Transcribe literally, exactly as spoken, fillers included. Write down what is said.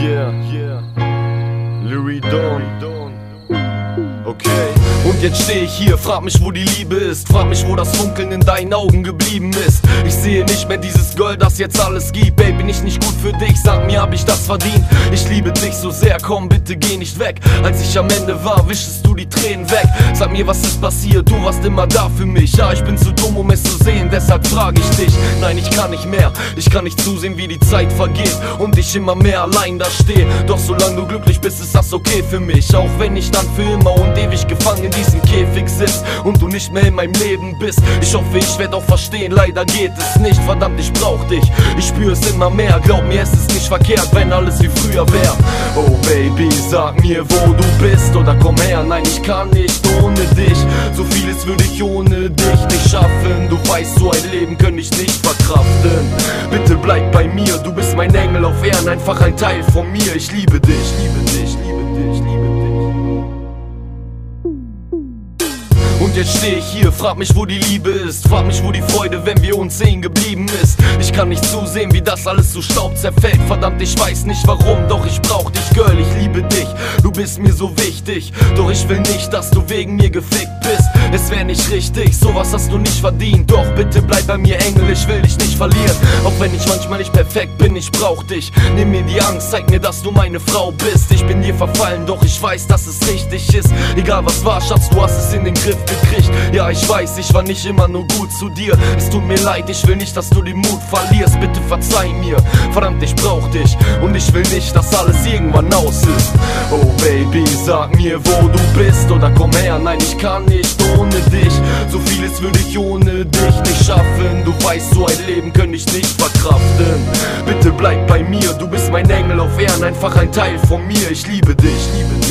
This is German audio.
Yeah, yeah. Louis Dawn. Okay. Und jetzt steh ich hier, frag mich, wo die Liebe ist. Frag mich, wo das Funkeln in deinen Augen geblieben ist. Ich sehe nicht mehr dieses Girl, das jetzt alles gibt. Baby, bin ich nicht gut für dich? Sag mir, hab ich das verdient? Ich liebe dich so sehr, komm bitte geh nicht weg. Als ich am Ende war, wischest du die Tränen weg. Sag mir, was ist passiert? Du warst immer da für mich. Ja, ich bin zu dumm, um es zu sehen, deshalb frage ich dich. Nein, ich kann nicht mehr. Ich kann nicht zusehen, wie die Zeit vergeht und ich immer mehr allein da stehe. Doch solange du glücklich bist, ist das okay für mich. Auch wenn ich dann für immer und ewig gefangen in diesem Käfig sitzt und du nicht mehr in meinem Leben bist. Ich hoffe, ich werd auch verstehen, leider geht es nicht. Verdammt, ich brauch dich, ich spür es immer mehr. Glaub mir, es ist nicht verkehrt, wenn alles wie früher wär. Oh Baby, sag mir, wo du bist oder komm her. Nein, ich kann nicht ohne dich. So vieles würde ich ohne dich nicht schaffen. Du weißt, so ein Leben könnte ich nicht verkraften. Bitte bleib bei mir, du bist mein Engel auf Erden, einfach ein Teil von mir. Ich liebe dich, liebe dich, liebe dich, liebe dich. Und jetzt steh ich hier, frag mich, wo die Liebe ist. Frag mich, wo die Freude, wenn wir uns sehen, geblieben ist. Ich kann nicht zusehen, wie das alles zu Staub zerfällt. Verdammt, ich weiß nicht warum, doch ich brauch dich, Girl, ich liebe dich. Du bist mir so wichtig, doch ich will nicht, dass du wegen mir gefickt bist. Es wär nicht richtig, sowas hast du nicht verdient. Doch bitte bleib bei mir, Engel, ich will dich nicht verlieren. Auch wenn ich manchmal nicht perfekt bin, ich brauch dich. Nimm mir die Angst, zeig mir, dass du meine Frau bist. Ich bin dir verfallen, doch ich weiß, dass es richtig ist. Egal was war, Schatz, du hast es in den Griff gekriegt. Ja, ich weiß, ich war nicht immer nur gut zu dir. Es tut mir leid, ich will nicht, dass du den Mut verlierst. Bitte verzeih mir, verdammt, ich brauch dich. Und ich will nicht, dass alles irgendwann aus ist. Oh Baby, sag mir, wo du bist oder komm her. Nein, ich kann nicht ohne dich. So vieles würde ich ohne dich nicht schaffen. Du weißt, so ein Leben könnte ich nicht verkraften. Bitte bleib bei mir, du bist mein Engel auf Erden, einfach ein Teil von mir. Ich liebe dich, liebe dich.